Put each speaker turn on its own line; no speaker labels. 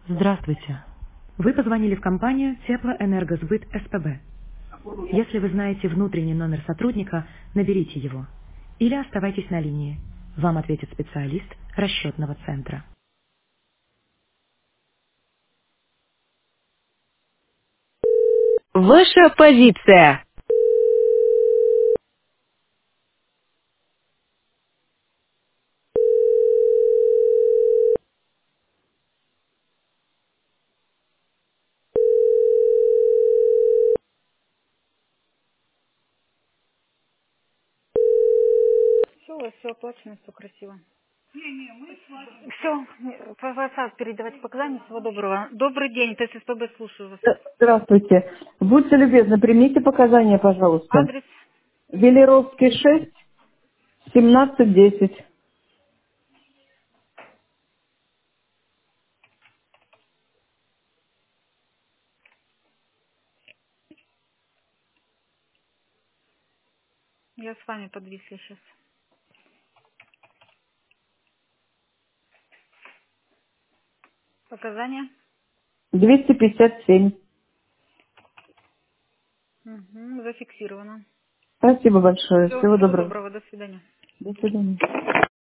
Здравствуйте. Вы позвонили в компанию Теплоэнергосбыт СПБ. Если вы знаете внутренний номер сотрудника, наберите его. Или оставайтесь на линии. Вам ответит специалист расчетного центра.
Ваша позиция.
Все, у вас все оплачено, все красиво. Все, по WhatsApp передавать показания. Всего доброго. Добрый день, ТССПБ, слушаю вас.
Здравствуйте. Будьте любезны, примите показания, пожалуйста.
Адрес?
Велеровский 6, 1710.
Я с вами подвисла сейчас. Показания?
257.
Угу, зафиксировано.
Спасибо большое.
Все,
Всего
всего
доброго.
доброго, до свидания.
До свидания.